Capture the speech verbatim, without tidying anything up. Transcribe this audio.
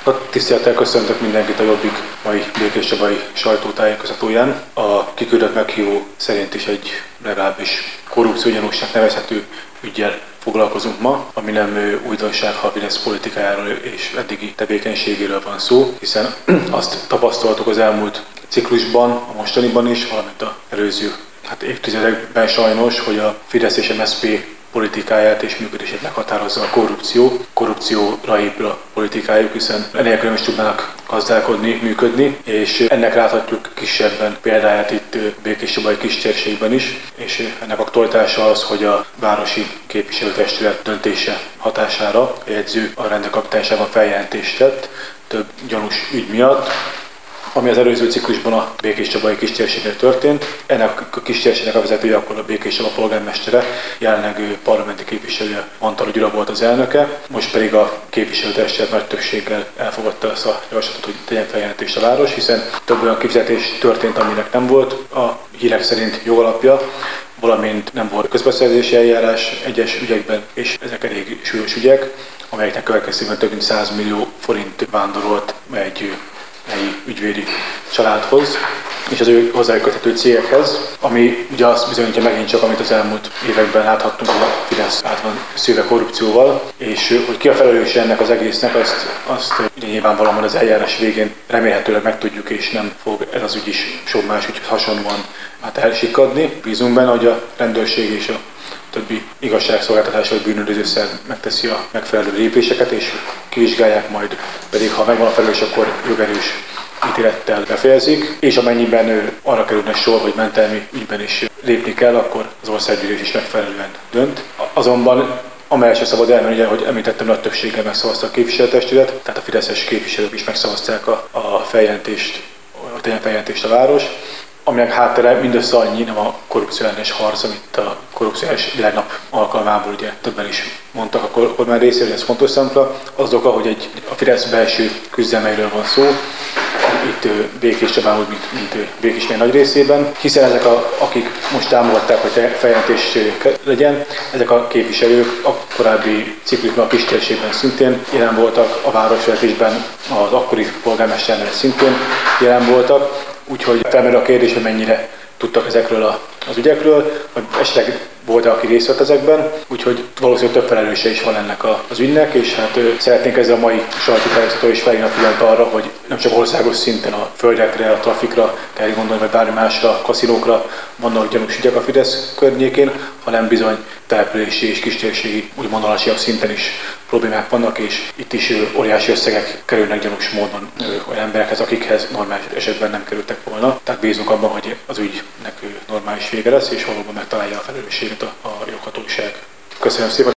Tisztelettel köszöntök mindenkit a Jobbik mai Békés Csabai sajtótájékoztatóján. A kiküldött meghívó szerint is egy legalábbis korrupciógyanúsnak nevezhető üggyel foglalkozunk ma, ami nem újdonság, ha a Fidesz politikájáról és eddigi tevékenységéről van szó, hiszen azt tapasztaltuk az elmúlt ciklusban, a mostaniban is, valamint az előző hát évtizedekben sajnos, hogy a Fidesz és em es zé pé politikáját és működését meghatározza a korrupció. Korrupcióra épül a politikájuk, hiszen enélkül nem is tudnának gazdálkodni, működni, és ennek láthatjuk kisebben példáját itt Békés Csabai kistérségben is, és ennek aktualitása az, hogy a városi képviselőtestület döntése hatására a jegyző a rendőrkapitányságban feljelentést tett több gyanús ügy miatt, ami az előző ciklusban a Békés Csabai kistérségnél történt. Ennek a kistérségnek a vezetője akkor a Békés Csaba polgármestere, jelenleg parlamenti képviselője Antal Gyula volt az elnöke, most pedig a képviselőtestület nagy többséggel elfogadta ezt a javaslatot, hogy tegyen feljelentést a város, hiszen több olyan kifizetés történt, aminek nem volt a hírek szerint jogalapja, valamint nem volt közbeszerzési eljárás egyes ügyekben, és ezek elég súlyos ügyek, amelyeknek következtében több mint száz millió forint vándorolt egy helyi ügyvédi családhoz, és az ő hozzájuk köthető cégekhez, ami ugye azt bizonyítja megint csak, amit az elmúlt években láthattunk, hogy a Fidesz át van szőve korrupcióval, és hogy ki a felelős ennek az egésznek, azt, azt ugye nyilvánvalóan az eljárás végén remélhetőleg megtudjuk, és nem fog ez az ügy is sok más ügy hasonlóan hát elsikadni. Bízunk benne, hogy a rendőrség és a többi igazságszolgáltatás vagy bűnöldöző szerv megteszi a megfelelő lépéseket, és kivizsgálják, majd pedig, ha megvan a felelős, akkor jogerős ítélettel befejezik, és amennyiben ő arra kerülne sor, hogy mentelmi ügyben is lépni kell, akkor az országgyűlés is megfelelően dönt. Azonban amellett se szabad elmenni, hogy említettem, nagy többséggel megszavazta a képviselőtestület, tehát a fideszes képviselők is megszavazták a, a feljelentést, a tegyen feljelentést a város, aminek háttere mindössze annyi, nem a korrupció ellenes harc, amit a korrupciós világnap alkalmából ugye többen is mondtak a kormány részéről, ez fontos számunkra, az oka, hogy egy, a Fidesz belső küzdelmeiről van szó, itt Békés Csabán, úgy, mint, mint Békésnél nagy részében, hiszen ezek, a, akik most támogatták, hogy feljelentés legyen, ezek a képviselők a korábbi ciklusban a kistérségben szintén jelen voltak, a városvezetésben az akkori polgármesternél szintén jelen voltak, úgyhogy felmerül a kérdés, hogy mennyire tudtak ezekről a, az ügyekről, vagy esetleg volt-e, aki részt vett ezekben, úgyhogy valószínűleg több felelőse is van ennek a, az ügynek, és hát ö, szeretnénk ezzel a mai sajtótájékoztatón is felhívni a figyelmet arra, hogy nem csak országos szinten a földekre, a trafikra kell gondolni, vagy bármi másra, a kaszinókra vannak gyanús ügyek a Fidesz környékén, hanem bizony települési és kistérségi, úgymond alacsonyabb szinten is problémák vannak, és itt is ö, óriási összegek kerülnek gyanús módon ö, olyan emberekhez, akikhez normális esetben nem kerültek volna. Tehát bízunk abban, hogy az ügynek ö, normális vége lesz, és valóban megtalálja a felelősséget a, a joghatóság. Köszönöm szépen!